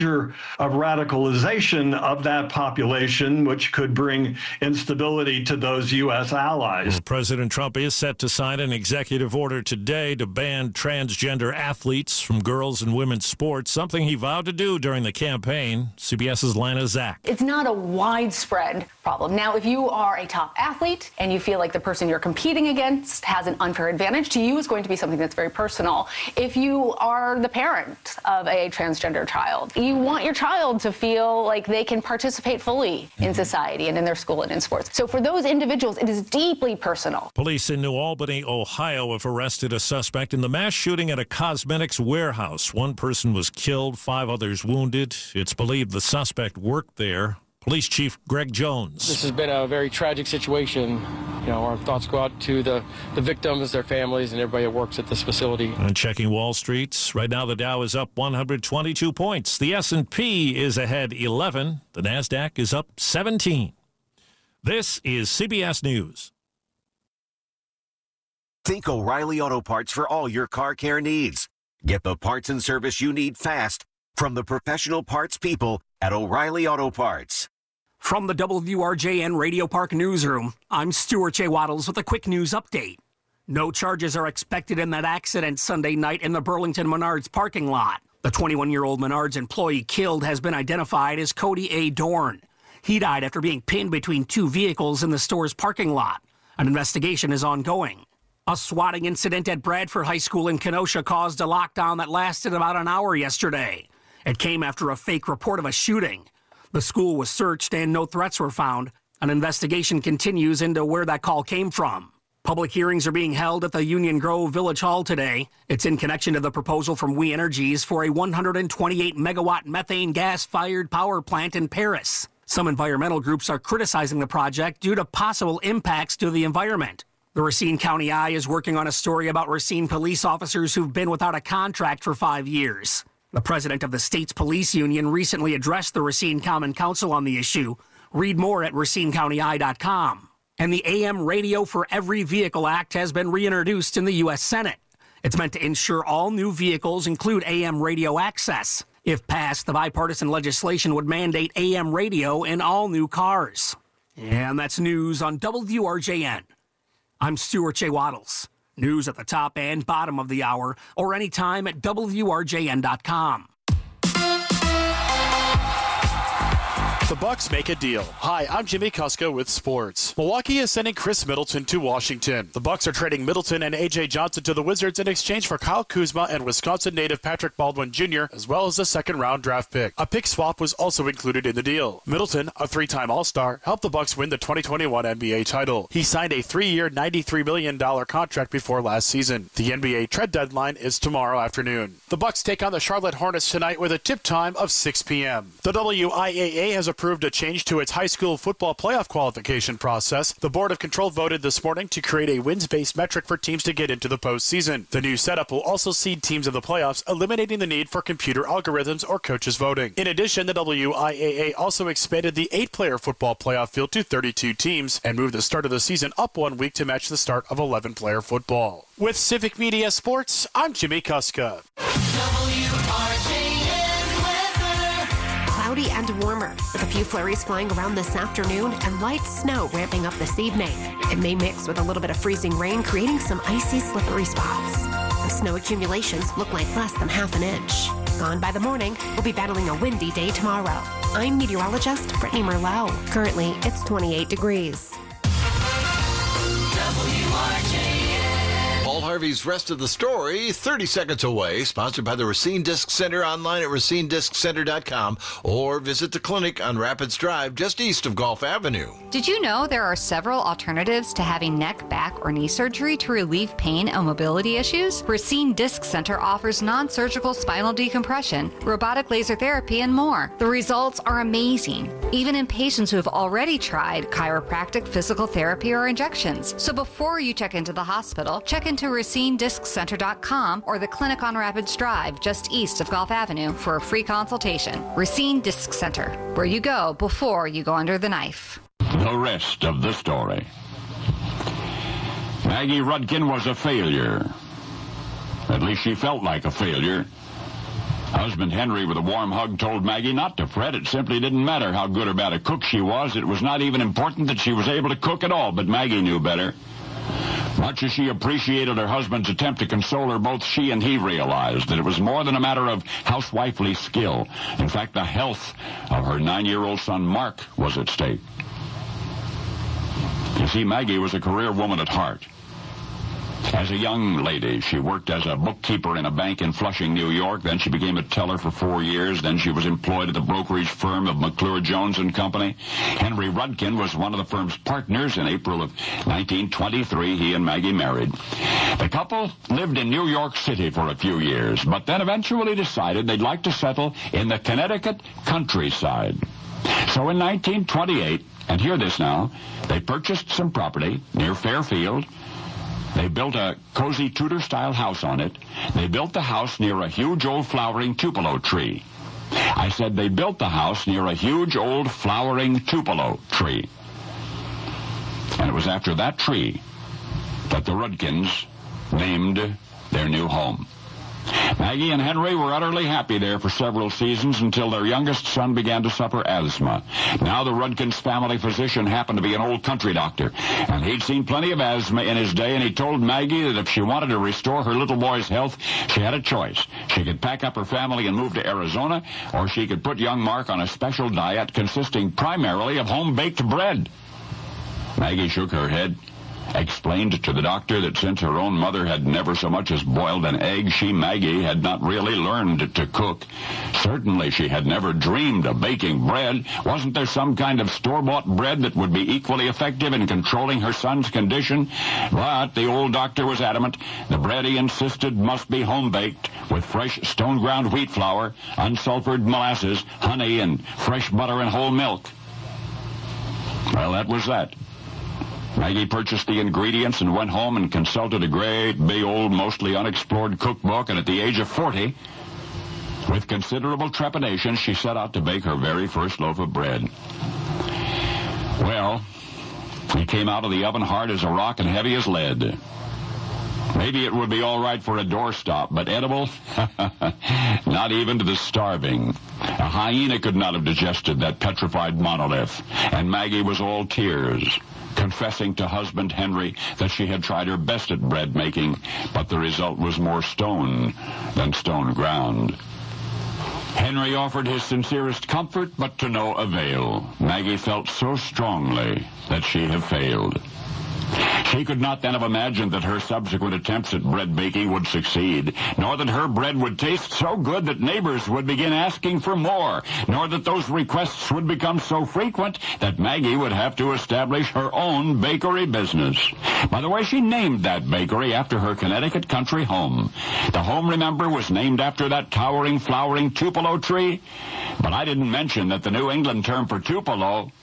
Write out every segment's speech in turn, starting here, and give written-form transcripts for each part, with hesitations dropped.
of radicalization of that population, which could bring instability to those U.S. allies. President Trump is set to sign an executive order today to ban transgender athletes from girls and women's sports, something he vowed to do during the campaign. CBS's Lana Zach. It's not a widespread problem. Now, if you are a top athlete and you feel like the person you're competing against has an unfair advantage, to you is going to be something that's very personal. If you are the parent of a transgender child, you want your child to feel like they can participate fully in society and in their school and in sports. So for those individuals, it is deeply personal. Police in New Albany, Ohio, have arrested a suspect in the mass shooting at a cosmetics warehouse. One person was killed, 5 others wounded. It's believed the suspect worked there. Police Chief Greg Jones. This has been a very tragic situation. You know, our thoughts go out to the victims, their families, and everybody that works at this facility. And checking Wall Street, right now the Dow is up 122 points. The S&P is ahead 11. The NASDAQ is up 17. This is CBS News. Think O'Reilly Auto Parts for all your car care needs. Get the parts and service you need fast from the professional parts people at O'Reilly Auto Parts. From the WRJN Radio Park Newsroom, I'm Stuart J. Waddles with a quick news update. No charges are expected in that accident Sunday night in the Burlington Menards parking lot. The 21-year-old Menards employee killed has been identified as Cody A. Dorn. He died after being pinned between 2 vehicles in the store's parking lot. An investigation is ongoing. A swatting incident at Bradford High School in Kenosha caused a lockdown that lasted about an hour yesterday. It came after a fake report of a shooting. The school was searched and no threats were found. An investigation continues into where that call came from. Public hearings are being held at the Union Grove Village Hall today. It's in connection to the proposal from We Energies for a 128-megawatt methane gas-fired power plant in Paris. Some environmental groups are criticizing the project due to possible impacts to the environment. The Racine County Eye is working on a story about Racine police officers who've been without a contract for 5 years. The president of the state's police union recently addressed the Racine Common Council on the issue. Read more at racinecountyeye.com. And the AM Radio for Every Vehicle Act has been reintroduced in the U.S. Senate. It's meant to ensure all new vehicles include AM radio access. If passed, the bipartisan legislation would mandate AM radio in all new cars. And that's news on WRJN. I'm Stuart J. Waddles. News at the top and bottom of the hour, or anytime at WRJN.com. The Bucks make a deal. Hi, I'm Jimmy Kuska with sports. Milwaukee is sending Chris Middleton to Washington. The Bucks are trading Middleton and A.J. Johnson to the Wizards in exchange for Kyle Kuzma and Wisconsin native Patrick Baldwin Jr., as well as a second-round draft pick. A pick swap was also included in the deal. Middleton, a 3-time All-Star, helped the Bucks win the 2021 NBA title. He signed a 3-year, $93 million contract before last season. The NBA trade deadline is tomorrow afternoon. The Bucks take on the Charlotte Hornets tonight with a tip time of 6 p.m. The WIAA has approved a change to its high school football playoff qualification process. The Board of Control voted this morning to create a wins-based metric for teams to get into the postseason. The new setup will also seed teams in the playoffs, eliminating the need for computer algorithms or coaches voting. In addition, the WIAA also expanded the 8-player football playoff field to 32 teams and moved the start of the season up 1 week to match the start of 11-player football. With Civic Media Sports, I'm Jimmy Kuska. Cloudy and warmer, with a few flurries flying around this afternoon and light snow ramping up this evening. It may mix with a little bit of freezing rain, creating some icy, slippery spots. The snow accumulations look like less than half an inch. Gone by the morning, we'll be battling a windy day tomorrow. I'm meteorologist Brittany Merlot. Currently, it's 28 degrees. Paul Harvey's Rest of the Story, 30 seconds away, sponsored by the Racine Disc Center, online at racinedisccenter.com, or visit the clinic on Rapids Drive, just east of Gulf Avenue. Did you know there are several alternatives to having neck, back, or knee surgery to relieve pain and mobility issues? Racine Disc Center offers non-surgical spinal decompression, robotic laser therapy, and more. The results are amazing, even in patients who have already tried chiropractic, physical therapy, or injections. So before you check into the hospital, check into racinedisccenter.com or the clinic on Rapids Drive, just east of Gulf Avenue, for a free consultation. Racine Disc Center, where you go before you go under the knife. The rest of the story. Maggie Rudkin was a failure. At least she felt like a failure. Husband Henry, with a warm hug, told Maggie not to fret. It simply didn't matter how good or bad a cook she was. It was not even important that she was able to cook at all, but Maggie knew better. Much as she appreciated her husband's attempt to console her, both she and he realized that it was more than a matter of housewifely skill. In fact, the health of her 9-year-old son, Mark, was at stake. You see, Maggie was a career woman at heart. As a young lady, she worked as a bookkeeper in a bank in Flushing, New York. Then she became a teller for 4 years. Then she was employed at the brokerage firm of McClure Jones & Company. Henry Rudkin was one of the firm's partners. In April of 1923, he and Maggie married. The couple lived in New York City for a few years, but then eventually decided they'd like to settle in the Connecticut countryside. So in 1928, and hear this now, they purchased some property near Fairfield. They built a cozy Tudor-style house on it. They built the house near a huge old flowering tupelo tree. I said they built the house near a huge old flowering tupelo tree. And it was after that tree that the Rudkins named their new home. Maggie and Henry were utterly happy there for several seasons until their youngest son began to suffer asthma. Now the Rudkins family physician happened to be an old country doctor, and he'd seen plenty of asthma in his day, and he told Maggie that if she wanted to restore her little boy's health, she had a choice. She could pack up her family and move to Arizona, or she could put young Mark on a special diet consisting primarily of home-baked bread. Maggie shook her head, explained to the doctor that since her own mother had never so much as boiled an egg, she, Maggie, had not really learned to cook. Certainly she had never dreamed of baking bread. Wasn't there some kind of store-bought bread that would be equally effective in controlling her son's condition? But the old doctor was adamant. The bread, he insisted, must be home-baked with fresh stone-ground wheat flour, unsulfured molasses, honey, and fresh butter and whole milk. Well, that was that. Maggie purchased the ingredients and went home and consulted a great, big, old, mostly unexplored cookbook, and at the age of 40, with considerable trepidation, she set out to bake her very first loaf of bread. Well, it came out of the oven hard as a rock and heavy as lead. Maybe it would be all right for a doorstop, but edible? Not even to the starving. A hyena could not have digested that petrified monolith, and Maggie was all tears, confessing to husband Henry that she had tried her best at bread making, but the result was more stone than stone ground. Henry offered his sincerest comfort, but to no avail. Maggie felt so strongly that she had failed. She could not then have imagined that her subsequent attempts at bread baking would succeed, nor that her bread would taste so good that neighbors would begin asking for more, nor that those requests would become so frequent that Maggie would have to establish her own bakery business. By the way, she named that bakery after her Connecticut country home. The home, remember, was named after that towering, flowering tupelo tree. But I didn't mention that the New England term for tupelo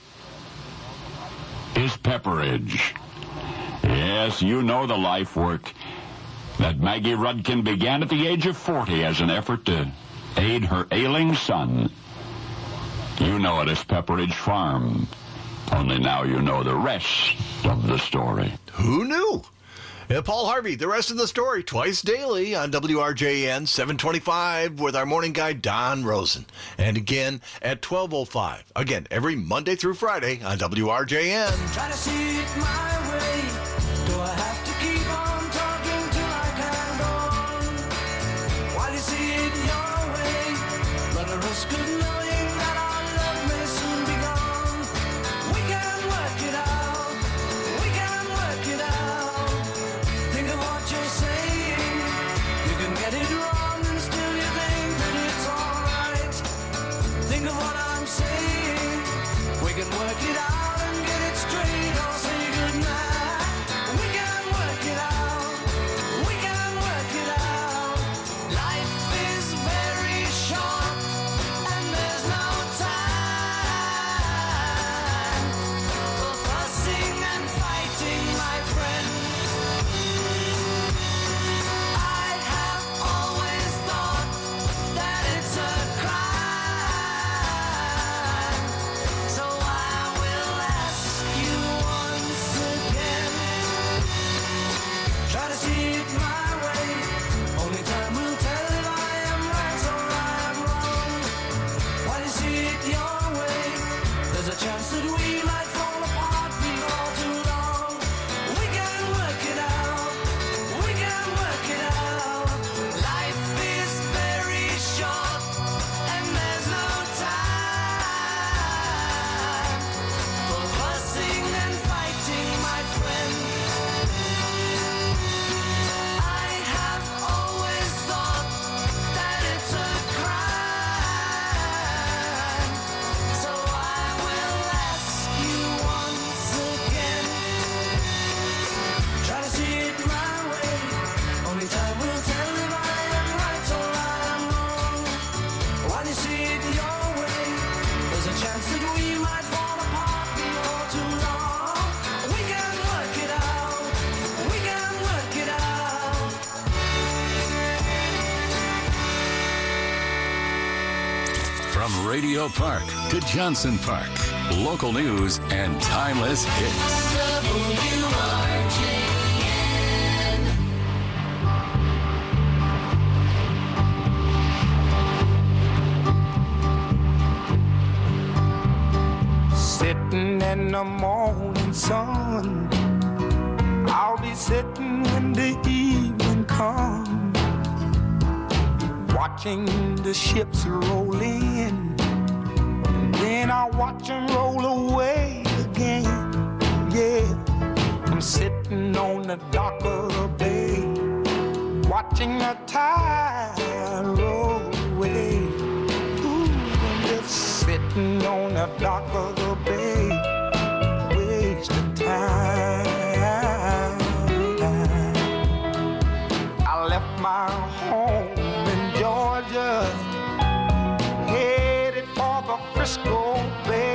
is pepperidge. Yes, you know the life work that Maggie Rudkin began at the age of 40 as an effort to aid her ailing son. You know it as Pepperidge Farm. Only now you know the rest of the story. Who knew? Paul Harvey, the rest of the story, twice daily on WRJN 725 with our morning guy, Don Rosen. And again at 12:05. Again, every Monday through Friday on WRJN. Try to see it my way. Do I have to keep on talking till I can go on? While you see it your way, run a risk of knowing that our love may soon be gone. We can work it out. We can work it out. Think of what you're saying. You can get it wrong and still you think that it's alright. Think of what I'm saying. We can work it out and get it straight. I'll say goodnight. One your way, there's a chance that we might fall apart before too long. We can work it out. We can work it out. Life is very short, and there's no time for fussing and fighting, my friend. I have always thought that it's a crime, so I will ask you once again. Try to see it my way, only time will tell if I am right or I am wrong. While you see it your way, there's a chance that we might fall apart before too long. We can work it out. We can work it out. From Radio Park to Johnson Park, local news and timeless hits. Sitting in the morning sun, I'll be sitting when the evening comes, watching the ships roll in, and then I'll watch them roll away again. Yeah, I'm sitting on the dock of the bay, watching the tide roll away. Ooh, I'm just sitting on the dock of the bay, wasting time. I left my home in Georgia, headed for the Frisco Bay,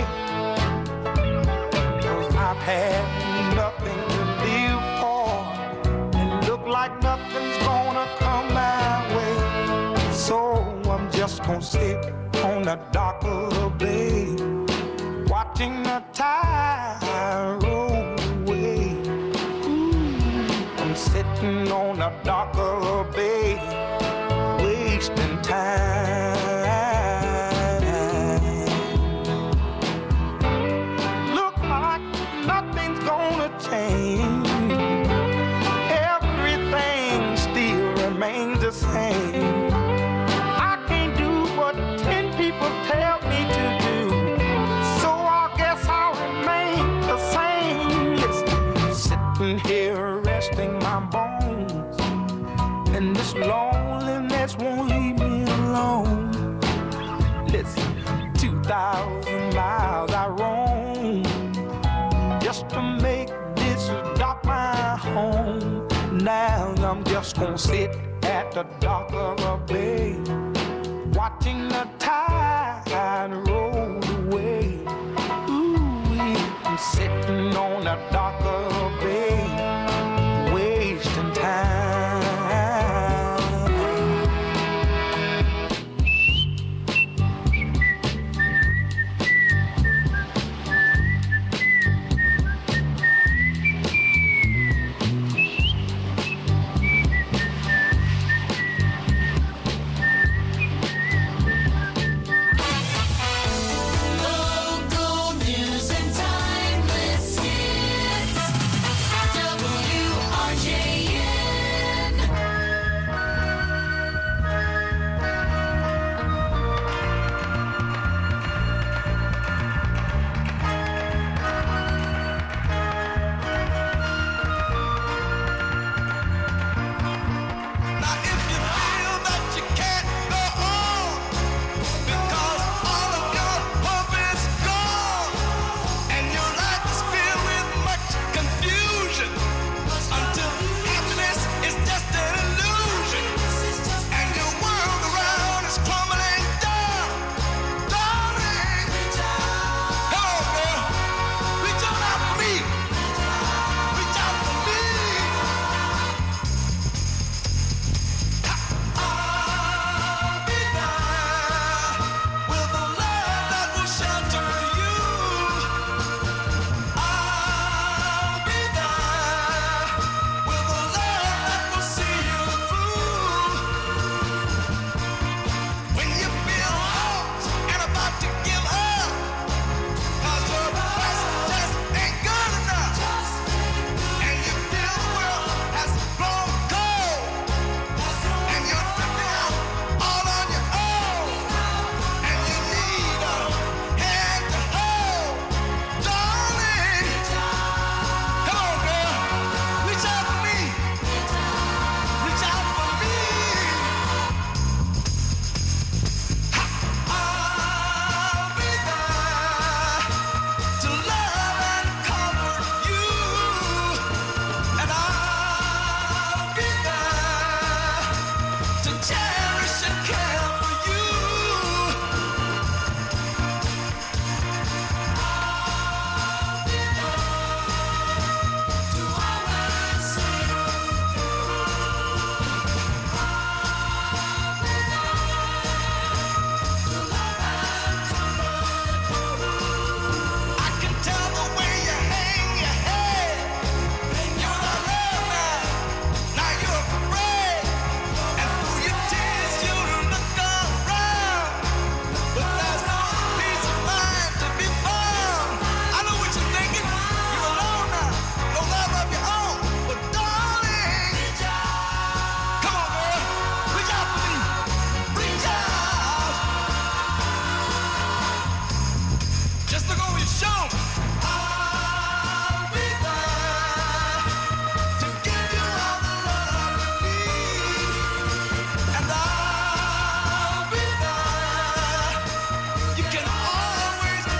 'cause I've had nothing to live for, and look like nothing's gonna come my way. So I'm just gonna sit on the dock of the bay, watching the tide roll away. Ooh, I'm sitting on the dock of the bay, wasting time. Look like nothing's gonna change. Everything still remains the same. I can't do what 10 people tell me to do, so I guess I'll remain the same. Listen, sitting here resting my bones, and this loneliness won't leave me alone. Listen, 2,000 miles I roam just to make this dock my home. Now I'm just gonna sit at the dock of a bay, watching the tide roll away. Ooh, I'm sitting on the dock of a bay, wasting time.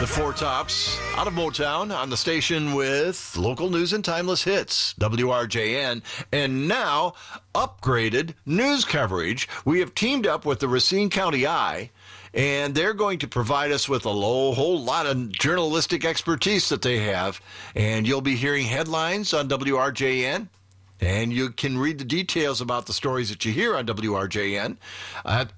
The Four Tops out of Motown on the station with local news and timeless hits, WRJN. And now, upgraded news coverage. We have teamed up with the Racine County Eye, and they're going to provide us with a whole lot of journalistic expertise that they have. And you'll be hearing headlines on WRJN. And you can read the details about the stories that you hear on WRJN at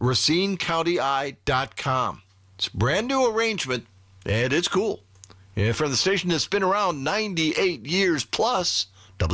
RacineCountyEye.com. It's a brand new arrangement, and it's cool. And for the station that's been around 98 years plus,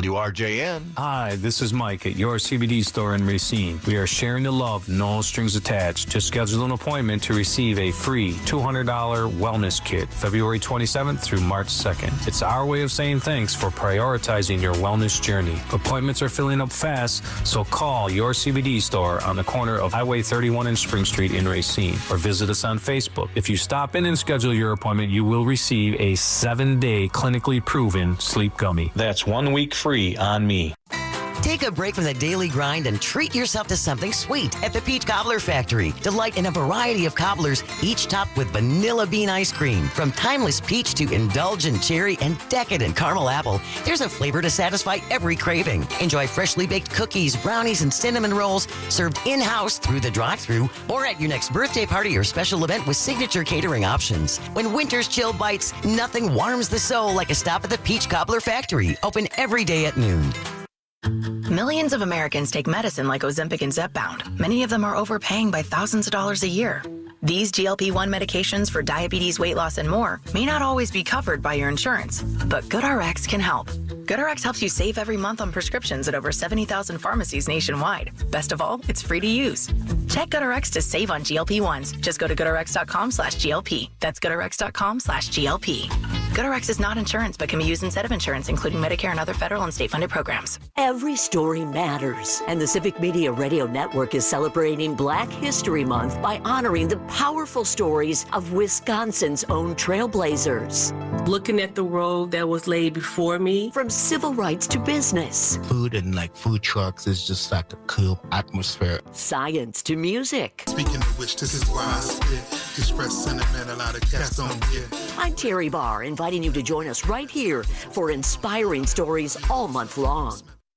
WRJN. Hi, this is Mike at your CBD store in Racine. We are sharing the love, no strings attached. Just schedule an appointment to receive a free $200 wellness kit, February 27th through March 2nd. It's our way of saying thanks for prioritizing your wellness journey. Appointments are filling up fast, so call your CBD store on the corner of Highway 31 and Spring Street in Racine, or visit us on Facebook. If you stop in and schedule your appointment, you will receive a 7-day clinically proven sleep gummy. That's 1 week free on me. Take a break from the daily grind and treat yourself to something sweet at the Peach Cobbler Factory. Delight in a variety of cobblers, each topped with vanilla bean ice cream. From timeless peach to indulgent cherry and decadent caramel apple, there's a flavor to satisfy every craving. Enjoy freshly baked cookies, brownies, and cinnamon rolls served in-house through the drive-thru or at your next birthday party or special event with signature catering options. When winter's chill bites, nothing warms the soul like a stop at the Peach Cobbler Factory. Open every day at noon. Millions of Americans take medicine like Ozempic and Zepbound. Many of them are overpaying by thousands of dollars a year. These GLP-1 medications for diabetes, weight loss, and more may not always be covered by your insurance, but GoodRx can help. GoodRx helps you save every month on prescriptions at over 70,000 pharmacies nationwide. Best of all, it's free to use. Check GoodRx to save on GLP-1s. Just go to GoodRx.com/GLP. That's GoodRx.com/GLP. GoodRx is not insurance, but can be used instead of insurance, including Medicare and other federal and state-funded programs. Every story matters, and the Civic Media Radio Network is celebrating Black History Month by honoring the powerful stories of Wisconsin's own trailblazers. Looking at the road that was laid before me. From civil rights to business. Food and food trucks is just like a cool atmosphere. Science to music. Speaking of which, this is why I spit. Express sentiment a lot of cats don't get. I'm Terry Barr, inviting you to join us right here for inspiring stories all month long.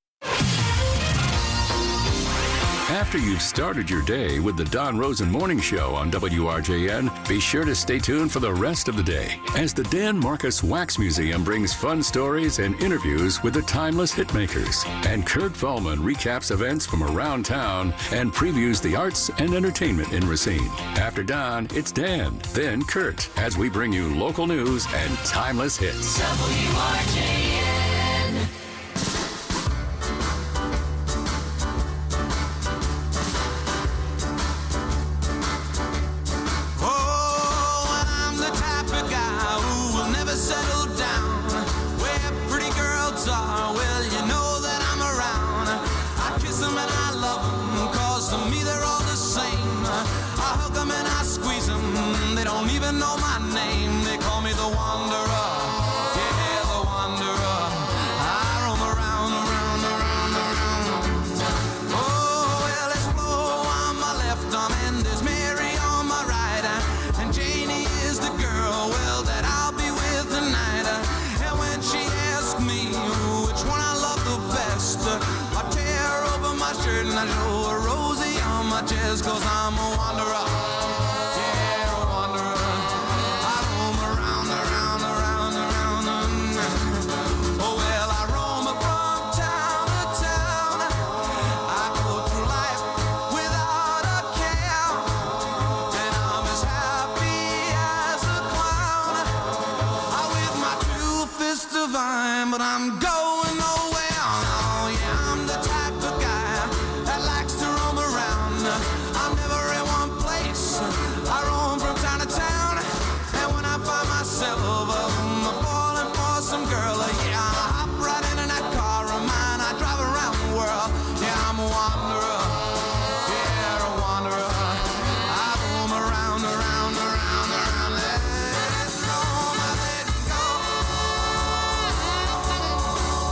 After you've started your day with the Don Rosen Morning Show on WRJN, be sure to stay tuned for the rest of the day as the Dan Marcus Wax Museum brings fun stories and interviews with the timeless hitmakers. And Kurt Vollman recaps events from around town and previews the arts and entertainment in Racine. After Don, it's Dan, then Kurt, as we bring you local news and timeless hits. WRJN. Cause I'm a wanderer, yeah, a wanderer. I roam around. Oh, well, I roam from town to town. I go through life without a care. And I'm as happy as a clown. I'm with my two fists divine, but I'm going nowhere. Oh, yeah, I'm the type of guy that likes to roam around. I'm never in one place. I roam from town to town, and when I find myself falling for some girl, yeah, I hop right into that car of mine. I drive around the world. Yeah, I'm a wanderer. Yeah, a wanderer. I roam around. Let it go, let it go.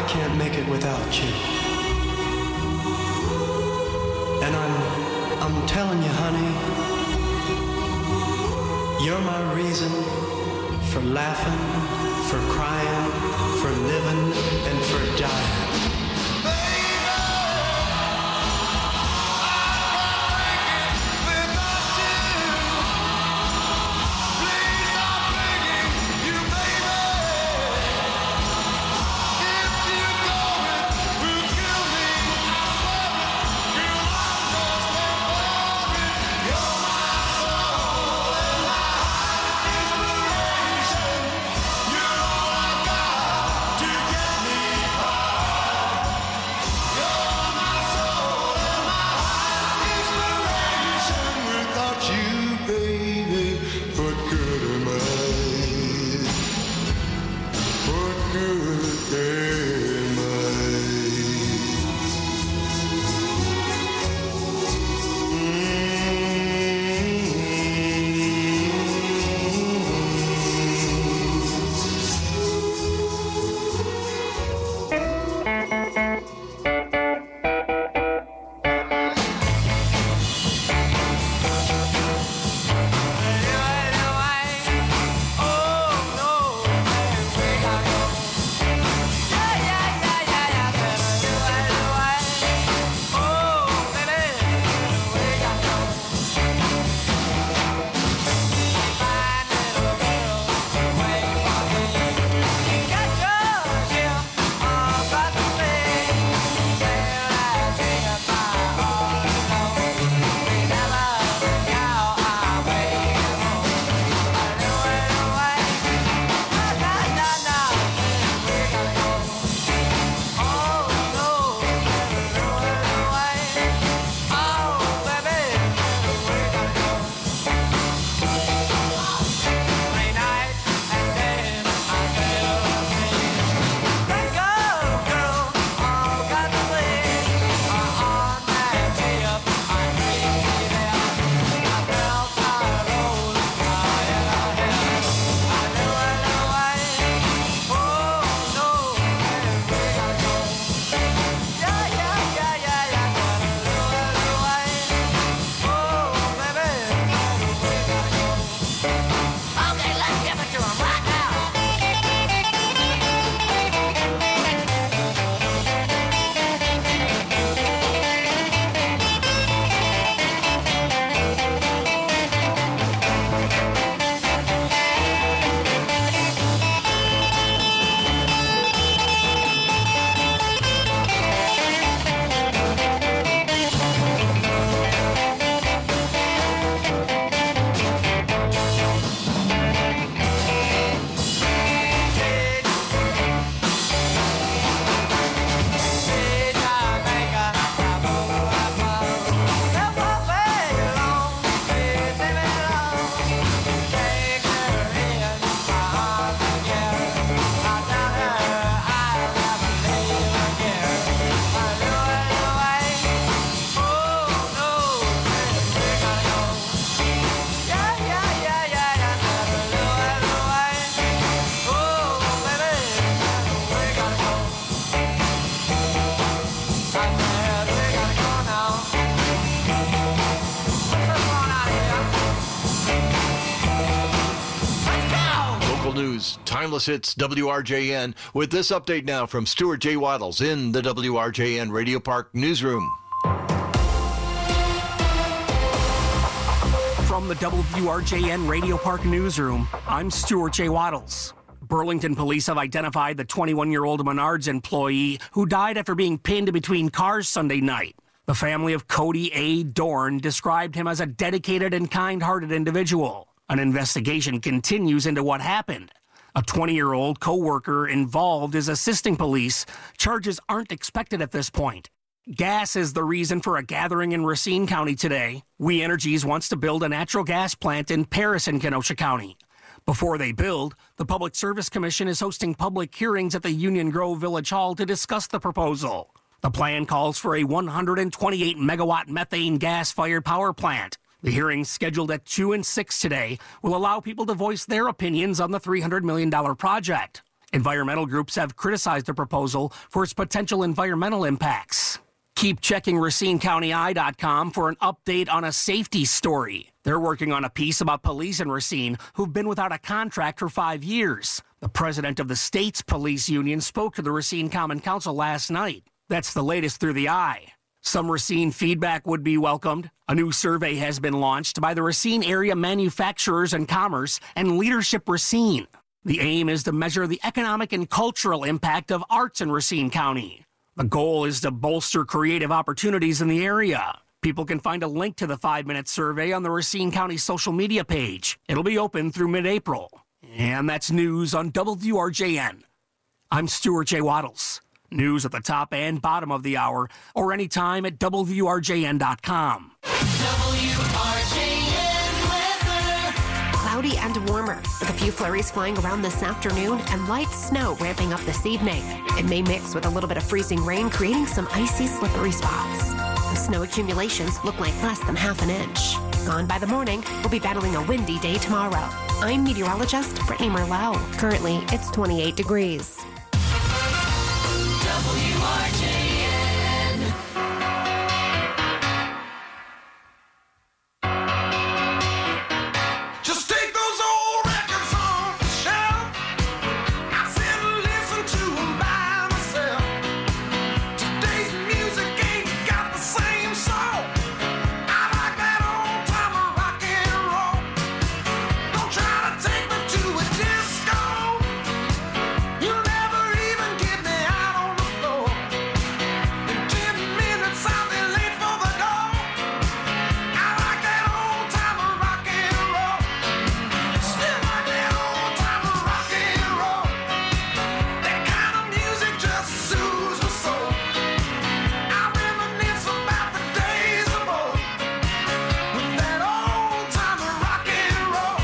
can't make it without you. And I'm telling you, honey, you're my reason for laughing, for crying, for living, and for dying. News, Timeless Hits, WRJN, with this update now from Stuart J. Waddles in the WRJN Radio Park newsroom. From the WRJN Radio Park newsroom, I'm Stuart J. Waddles. Burlington police have identified the 21-year-old Menards employee who died after being pinned between cars Sunday night. The family of Cody A. Dorn described him as a dedicated and kind-hearted individual. An investigation continues into what happened. A 20-year-old co-worker involved is assisting police. Charges aren't expected at this point. Gas is the reason for a gathering in Racine County today. We Energies wants to build a natural gas plant in Paris in Kenosha County. Before they build, the Public Service Commission is hosting public hearings at the Union Grove Village Hall to discuss the proposal. The plan calls for a 128-megawatt methane gas-fired power plant. The hearings, scheduled at 2 and 6 today, will allow people to voice their opinions on the $300 million project. Environmental groups have criticized the proposal for its potential environmental impacts. Keep checking RacineCountyEye.com for an update on a safety story. They're working on a piece about police in Racine who've been without a contract for 5 years. The president of the state's police union spoke to the Racine Common Council last night. That's the latest through the eye. Some Racine feedback would be welcomed. A new survey has been launched by the Racine Area Manufacturers and Commerce and Leadership Racine. The aim is to measure the economic and cultural impact of arts in Racine County. The goal is to bolster creative opportunities in the area. People can find a link to the 5-minute survey on the Racine County social media page. It'll be open through mid-April. And that's news on WRJN. I'm Stuart J. Waddles. News at the top and bottom of the hour, or anytime at WRJN.com. Cloudy and warmer, with a few flurries flying around this afternoon and light snow ramping up this evening. It may mix with a little bit of freezing rain, creating some icy, slippery spots. The snow accumulations look like less than half an inch. Gone by the morning, we'll be battling a windy day tomorrow. I'm meteorologist Brittany Merlot. Currently, it's 28 degrees. WRJN. Just take those old records off the shelf. I sit and listen to them by myself. Today's music ain't got the same soul. I like that old time of rock and roll. Don't try to take me to a disco. You'll never even get me out on the floor. In 10 minutes I'll be late for the door. I like that old time of rock and roll. Still like that old time of rock and roll. That kind of music just soothes my soul. I reminisce about the days of old with that old time of rock and roll.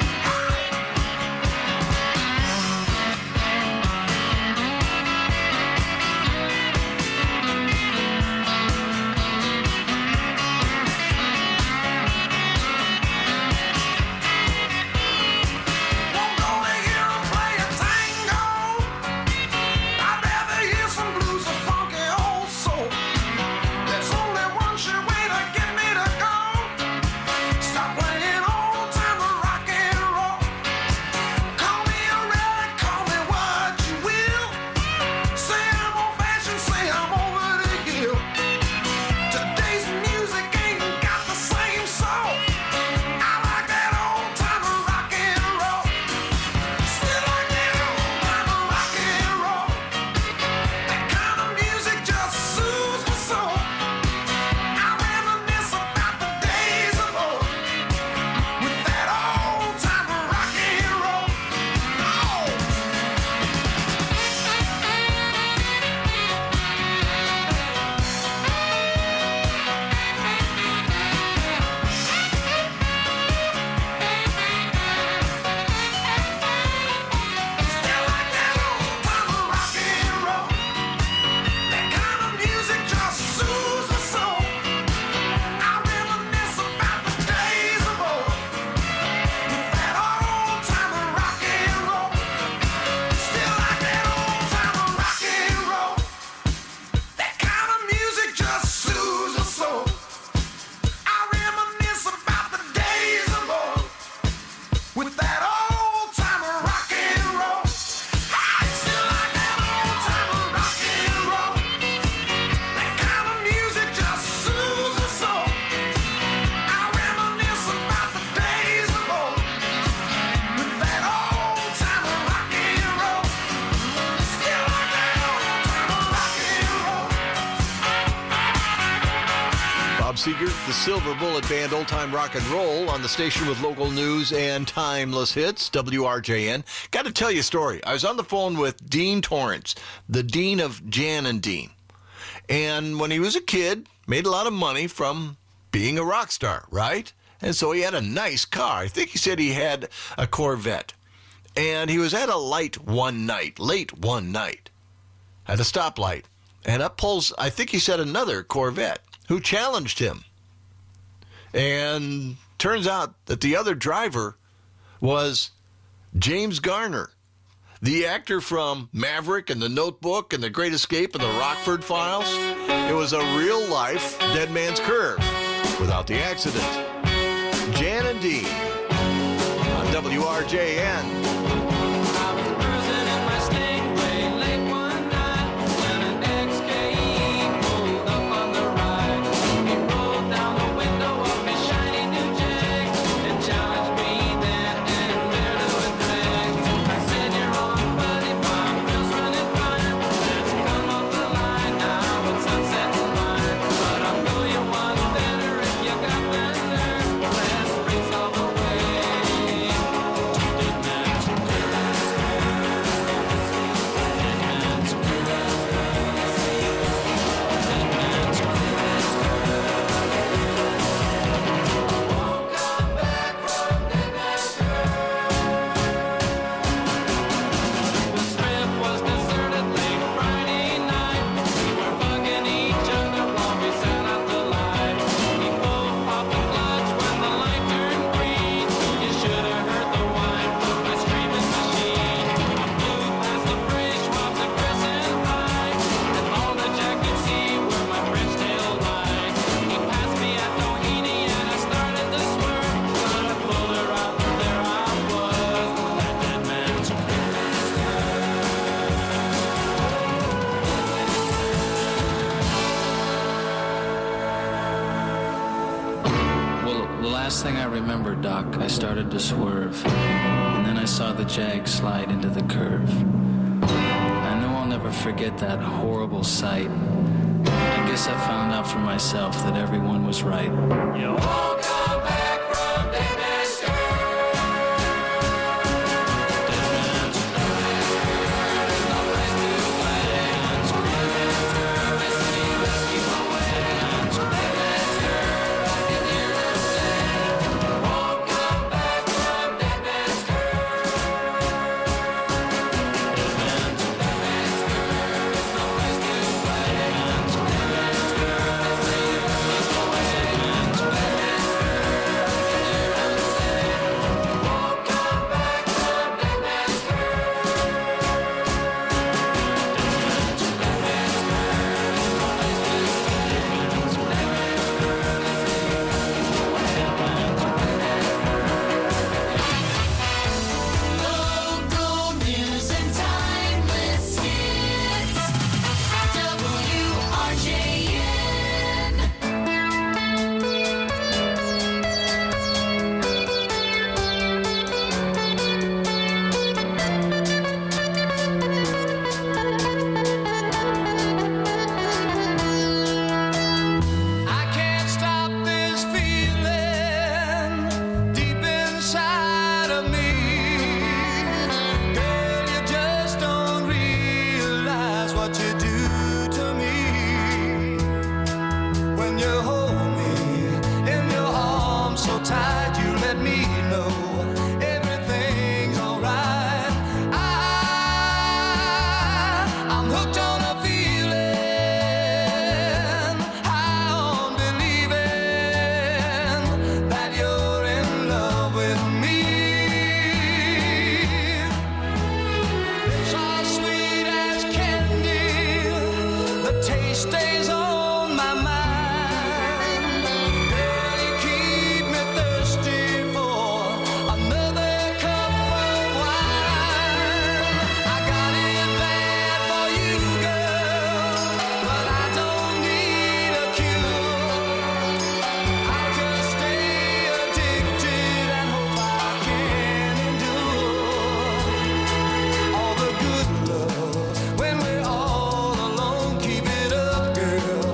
Won't go to hear 'em play a tango. I'd rather hear some blues or funky old soul. There's only one sure way to get me to go. Stop playing old time of rock and roll. Call me a relic, call me what you will. Say I'm old fashioned, say I'm over the hill. Today's music ain't got the same soul. I like that old time of rock and roll. Still like that old time of rock and roll. That kind of music just soothes my soul. I reminisce about the days of old with that old time of rock and roll. Still like that old time of rock and roll. That kind of music just soothes my soul. I reminisce about the days of old with that old time of rock and roll. Still like that old time of rock and roll. That kind of music just soothes my soul. I reminisce about the days of old with that old time of rock and roll. Still like that old time of rock and roll. That kind of music just soothes my soul. I reminisce about the days of old with that old time of rock and roll. Still like that old time of rock and roll. Bob Seger, the Silver Bullet Band, Old Time Rock and Roll on the station with local news and timeless hits, WRJN. Got to tell you a story. I was on the phone with Dean Torrance, the dean of Jan and Dean. And when he was a kid, made a lot of money from being a rock star, right? And so he had a nice car. I think he said he had a Corvette. And he was at a light one night, late one night, at a stoplight. And up pulls, I think he said, another Corvette who challenged him. And turns out that the other driver was James Garner, The actor from Maverick and The Notebook and The Great Escape and The Rockford Files. It was a real-life Dead Man's Curve without the accident. Jan and Dean on WRJN. Last thing I remember, Doc, I started to swerve, and then I saw the Jag slide into the curve. I know I'll never forget that horrible sight. I guess I found out for myself that everyone was right. You won't come back from Dead Man's When we're all alone, keep it up, girl.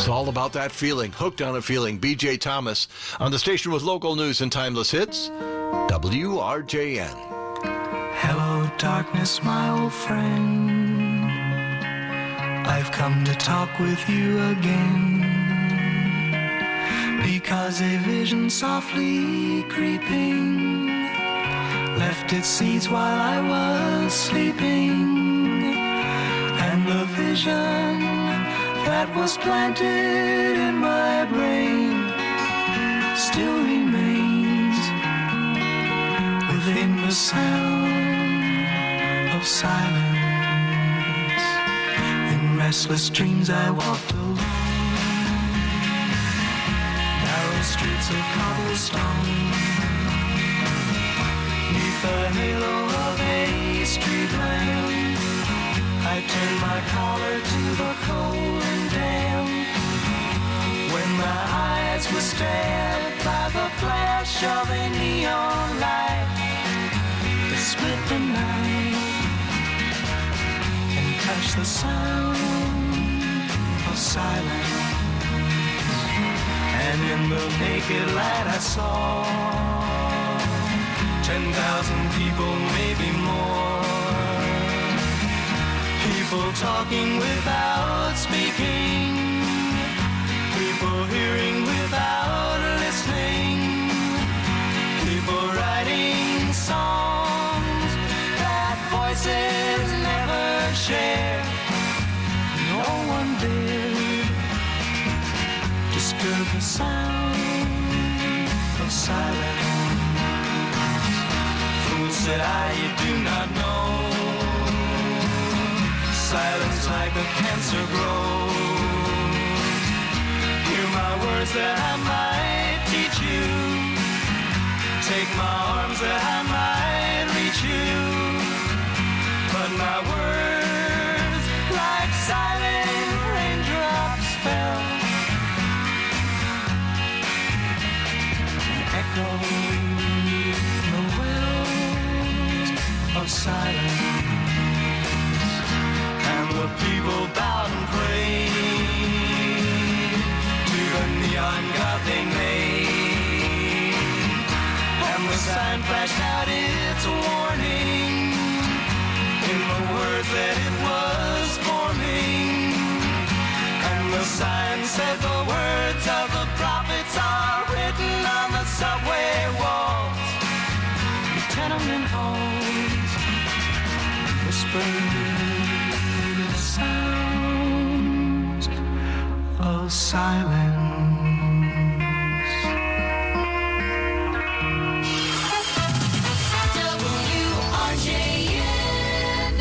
It's all about that feeling. Hooked on a Feeling. B.J. Thomas on the station with local news and timeless hits. WRJN. Hello, darkness, my old friend. I've come to talk with you again. Because a vision softly creeping left its seeds while I was sleeping. And the vision that was planted in my brain still remains within the sound of silence. In restless dreams I walked alone, narrow streets of cobblestone, neath the halo of a street lamp. I turned my collar to the cold and damp. When my eyes were stabbed by the flash of a neon light that split the night and touched the sound of silence. And in the naked light I saw 10,000 people, maybe more. People talking without speaking, people hearing without listening, people writing songs that voices never share. No one dared disturb the sound of silence. Fools said you do not know. Silence like a cancer grows. Hear my words that I might teach you. Take my arms that I might reach you. But my words, like silent raindrops, fell and echoed the wells of silence. The people bowed and prayed to the neon god they made, and the sign flashed out its warning in the words that it was forming. And the sign said the words of the prophets are written on the subway walls, the tenement halls, whispering sounds of silence. WRJN.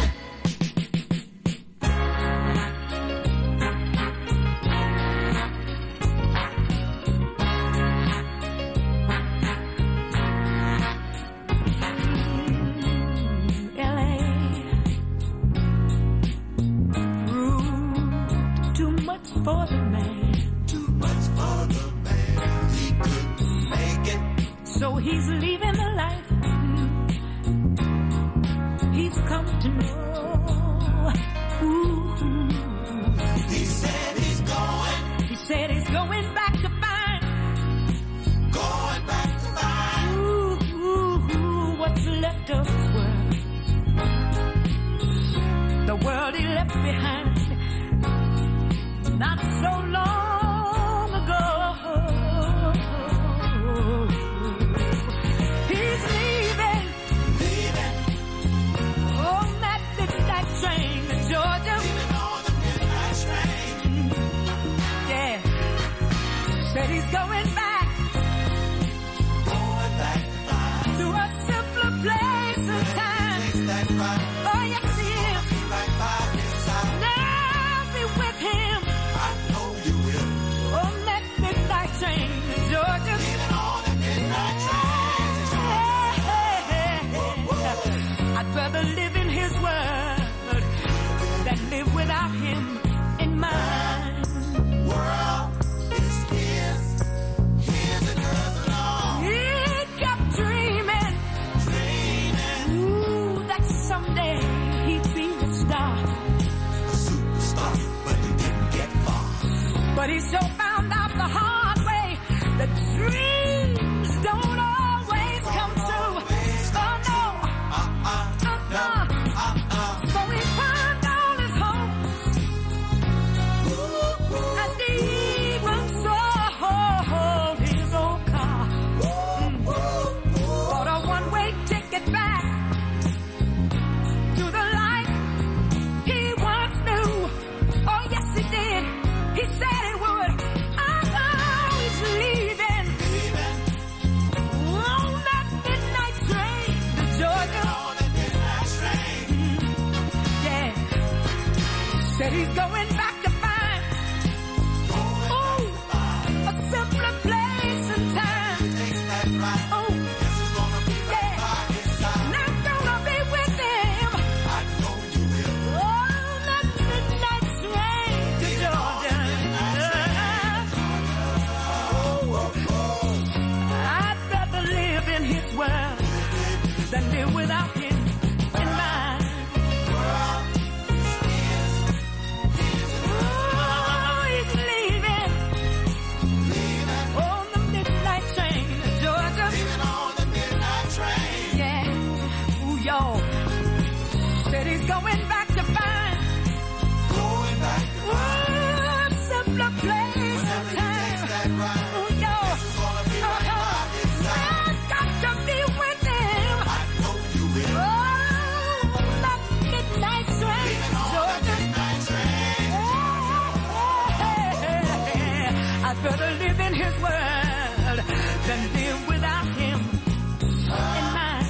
For the man, too much for the man, he couldn't make it. So he's leaving the life he's come to know. Ooh. He said he's going. He said he's going back to find. Going back to find. Ooh, what's left of his world? The world he left behind. Not so long ago. He's leaving on that big said he's going back to find a simpler place and time. Oh, yeah. And I'm gonna be with him. Oh, that midnight train to Georgia. I'd rather live in his world than live without him in mine. Oh, he's leaving on the midnight train to Georgia. Yeah. Ooh, y'all. Said he's going back to find a simpler place and time. Ooh, y'all. I've got to be with him. Oh, that midnight train to Georgia. I'd rather live in his world than live without him in mine.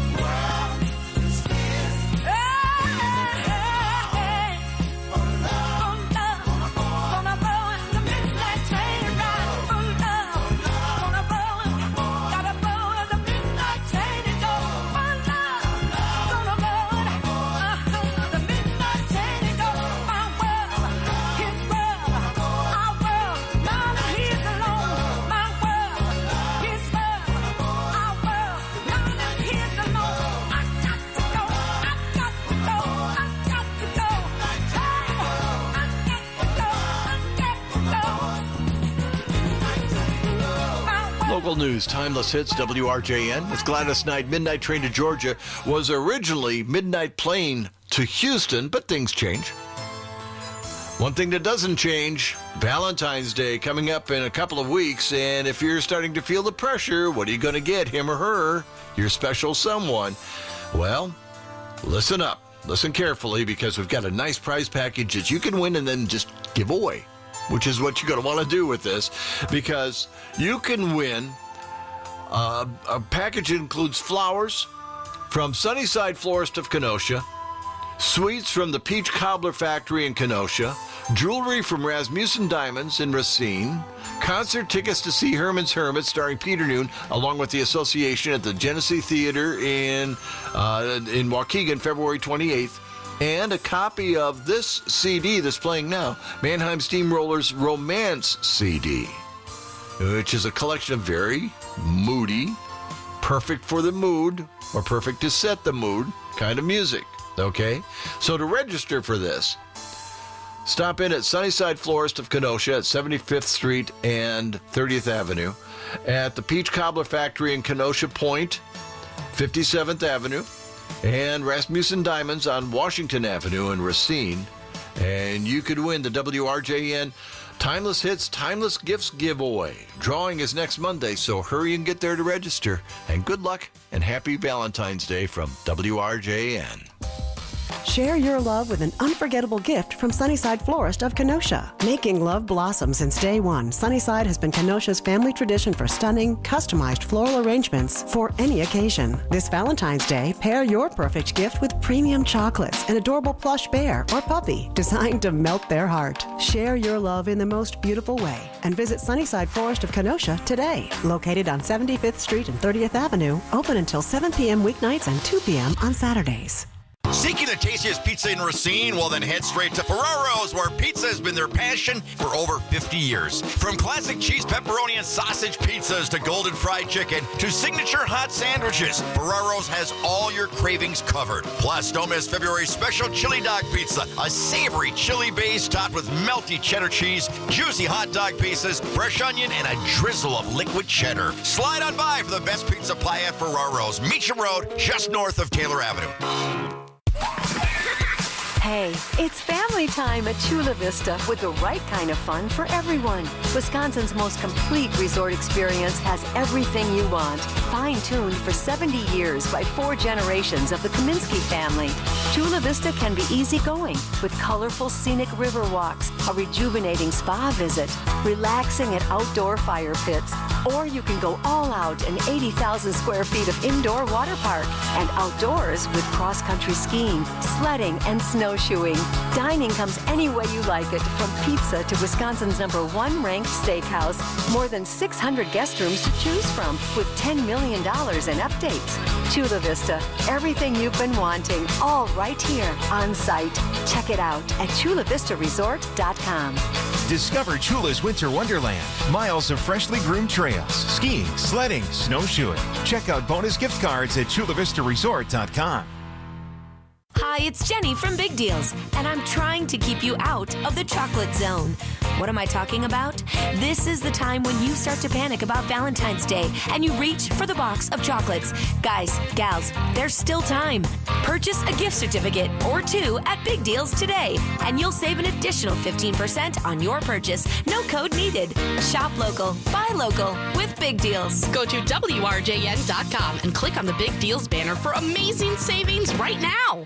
Local news, timeless hits, WRJN. It's Gladys Knight. Midnight Train to Georgia was originally Midnight Plane to Houston, but things change. One thing that doesn't change, Valentine's Day coming up in a couple of weeks, and if you're starting to feel the pressure, what are you going to get, him or her, your special someone? Well, listen up. Listen carefully, because we've got a nice prize package that you can win and then just give away, which is what you're going to want to do with this, because you can win a package that includes flowers from Sunnyside Florist of Kenosha, sweets from the Peach Cobbler Factory in Kenosha, jewelry from Rasmussen Diamonds in Racine, concert tickets to see Herman's Hermit starring Peter Noon, along with the association at the Genesee Theater in Waukegan, February 28th, and a copy of this CD that's playing now, Mannheim Steamrollers Romance CD, which is a collection of very moody, perfect for the mood, or perfect to set the mood kind of music, okay? So to register for this, stop in at Sunnyside Florist of Kenosha at 75th Street and 30th Avenue, at the Peach Cobbler Factory in Kenosha Point, 57th Avenue, and Rasmussen Diamonds on Washington Avenue in Racine. And you could win the WRJN Timeless Hits, Timeless Gifts giveaway. Drawing is next Monday, so hurry and get there to register. And good luck and happy Valentine's Day from WRJN. Share your love with an unforgettable gift from Sunnyside Florist of Kenosha. Making love blossom since day one, Sunnyside has been Kenosha's family tradition for stunning, customized floral arrangements for any occasion. This Valentine's Day, pair your perfect gift with premium chocolates, an adorable plush bear or puppy designed to melt their heart. Share your love in the most beautiful way and visit Sunnyside Florist of Kenosha today. Located on 75th Street and 30th Avenue, open until 7 p.m. weeknights and 2 p.m. on Saturdays. Seeking the tastiest pizza in Racine? Well, then head straight to Ferraro's, where pizza has been their passion for over 50 years. From classic cheese, pepperoni, and sausage pizzas to golden fried chicken to signature hot sandwiches, Ferraro's has all your cravings covered. Plus, don't miss February's special chili dog pizza, a savory chili base topped with melty cheddar cheese, juicy hot dog pieces, fresh onion, and a drizzle of liquid cheddar. Slide on by for the best pizza pie at Ferraro's, Meacham Road, just north of Taylor Avenue. Hey, it's family time at Chula Vista with the right kind of fun for everyone. Wisconsin's most complete resort experience has everything you want. Fine-tuned for 70 years by 4 generations of the Kaminsky family. Chula Vista can be easygoing with colorful scenic river walks, a rejuvenating spa visit, relaxing at outdoor fire pits, or you can go all out in 80,000 square feet of indoor water park and outdoors with cross-country skiing, sledding, and snow snowshoeing. Dining comes any way you like it, from pizza to Wisconsin's #1 ranked steakhouse. More than 600 guest rooms to choose from, with $10 million in updates. Chula Vista, everything you've been wanting, all right here on site. Check it out at chulavistaresort.com. Discover Chula's Winter Wonderland. Miles of freshly groomed trails, skiing, sledding, snowshoeing. Check out bonus gift cards at chulavistaresort.com. Hi, it's Jenny from Big Deals, and I'm trying to keep you out of the chocolate zone. What am I talking about? This is the time when you start to panic about Valentine's Day and you reach for the box of chocolates. Guys, gals, there's still time. Purchase a gift certificate or 2 at Big Deals today, and you'll save an additional 15% on your purchase. No code needed. Shop local, buy local with Big Deals. Go to WRJN.com and click on the Big Deals banner for amazing savings right now.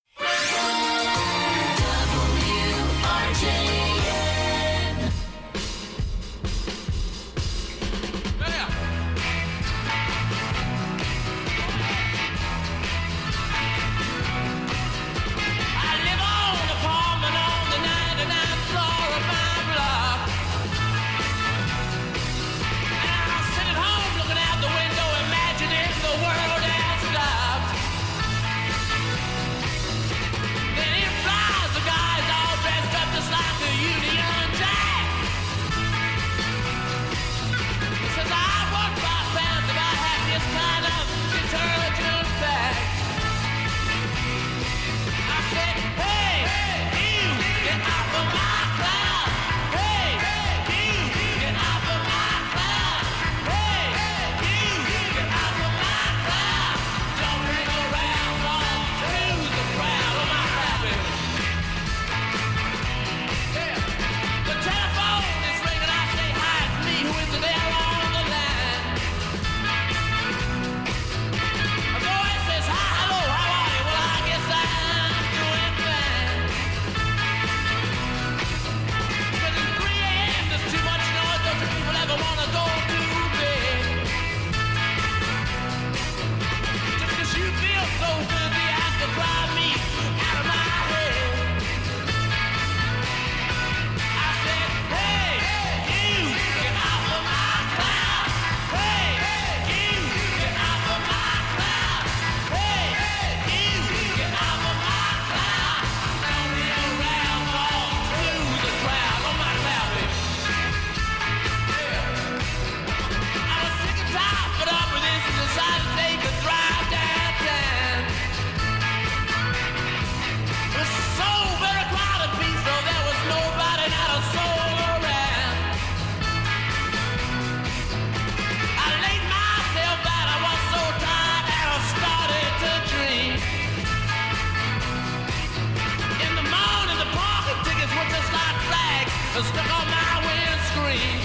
Stuck on my windscreen.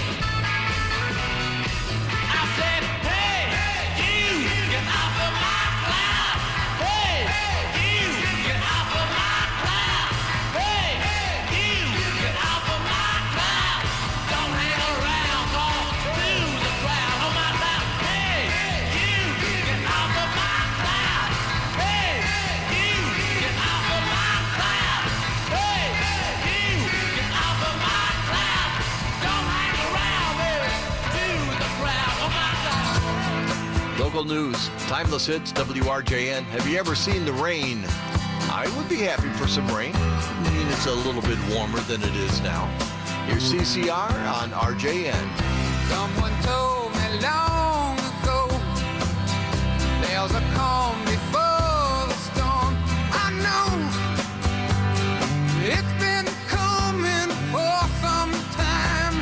I said, hey, you, get off of my cloud. Hey, you, get off of my cloud. Hey, you, get off of my cloud. Don't hang around, call to the crowd on my cloud. Hey, you, get off of my cloud. Hey, you, get off of my cloud. Hey, you, get off of my cloud. Don't hang around, baby, to the crowd on my cloud. Local news, timeless hits, WRJN. Have you ever seen the rain? I would be happy for some rain. I mean, it's a little bit warmer than it is now. Here's CCR on RJN. Someone told me long ago there's a calm before the storm. I know it's been coming for some time.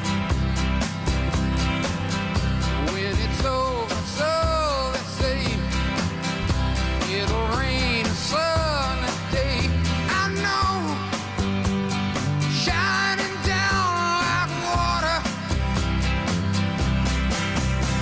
When it's over, so they say, it'll rain a sunny day. I know, shining down like water.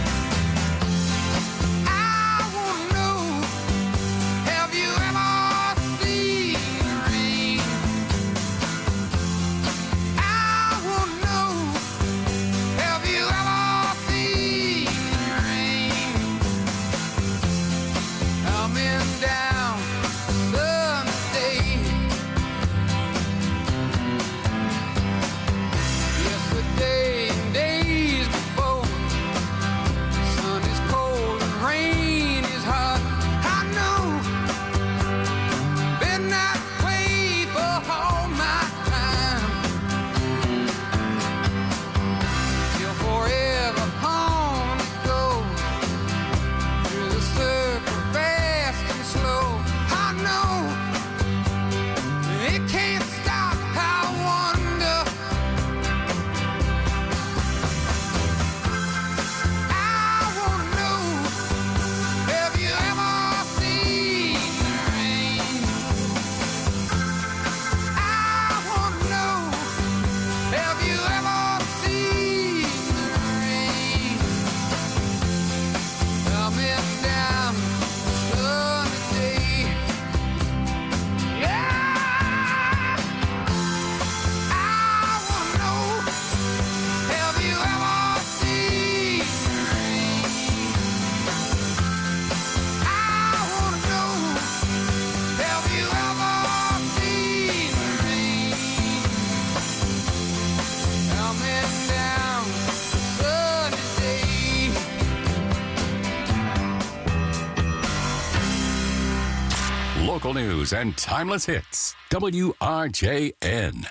local news and timeless hits. WRJN.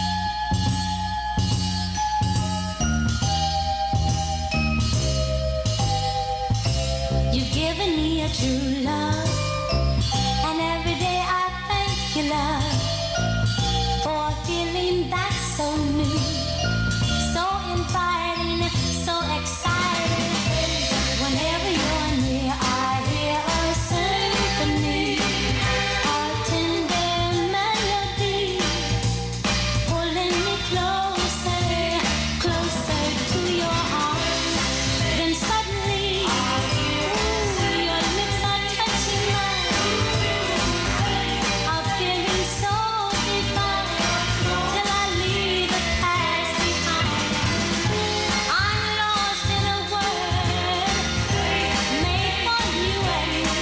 You've given me a true love, and every day I thank you, love, for a feeling that's so new, so inviting, so exciting. Whenever you're near, I hear a symphony, a tender melody, pulling me closer, closer to your arms. Then suddenly, your lips are touching mine. I'm feeling so divine till I leave the past behind. I'm lost in a world made for you and me.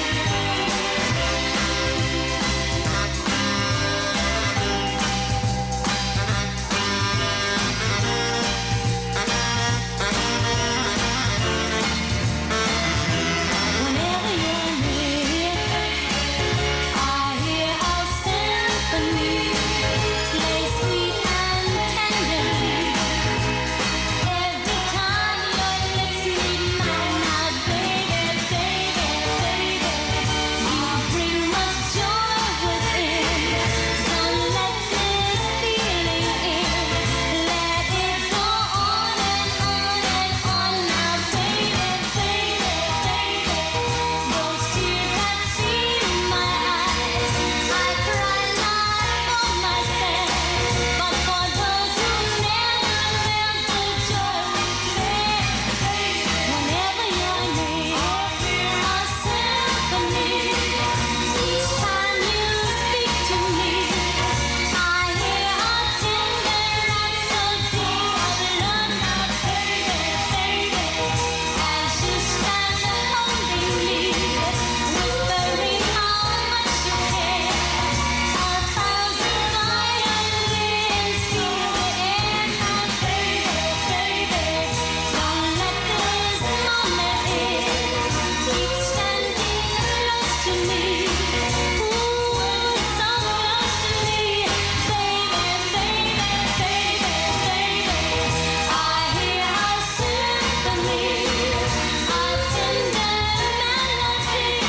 Whenever you're near, I hear a symphony play sweet and tenderly. Every time your lips meet mine, now baby, baby, baby, you bring much joy within. Don't let this feeling in. Let it go on and on and on. Now baby, baby, baby, those tears that fill my eyes, I cry not for myself, but for those who never felt the joy we felt. Whenever you're near, a symphony. Each time you speak to me, I hear a tender rhapsody of love. Now baby, baby, as you stand holding me, whispering how much you care. A thousand violins fill the air. Now baby, baby, don't let this moment end. Keep standing close to me. Ooh, so close to me. Baby, baby, baby, baby, I hear a symphony, a tender melody.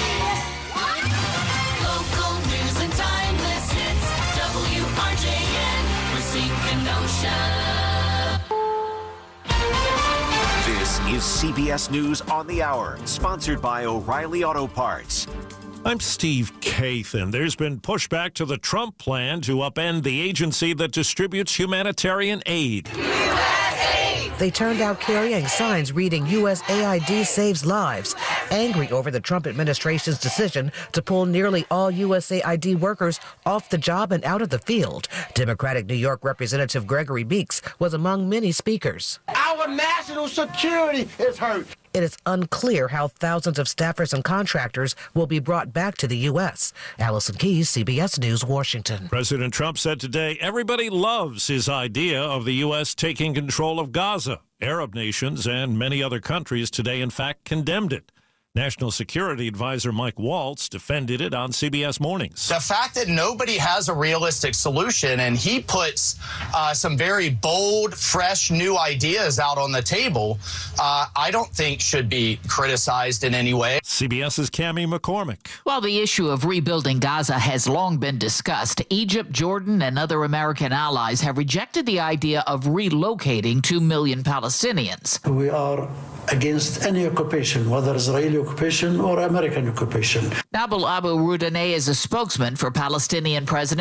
Local news and timeless hits. WRJN, Racine, Kenosha. This is CBS News on the Hour, sponsored by O'Reilly Auto Parts. I'm Steve Kathan. There's been pushback to the Trump plan to upend the agency that distributes humanitarian aid. They turned out carrying signs reading USAID saves lives, angry over the Trump administration's decision to pull nearly all USAID workers off the job and out of the field. Democratic New York Representative Gregory Meeks was among many speakers. Our national security is hurt. It is unclear how thousands of staffers and contractors will be brought back to the U.S. Allison Keyes, CBS News, Washington. President Trump said today everybody loves his idea of the U.S. taking control of Gaza. Arab nations and many other countries today, in fact, condemned it. National Security Advisor Mike Waltz defended it on CBS Mornings. The fact that nobody has a realistic solution, and he puts some very bold, fresh, new ideas out on the table, I don't think should be criticized in any way. CBS's Cammie McCormick. While the issue of rebuilding Gaza has long been discussed, Egypt, Jordan, and other American allies have rejected the idea of relocating 2 million Palestinians. We are against any occupation, whether Israeli occupation or American occupation. Nabil Abu Rudaneh is a spokesman for Palestinian President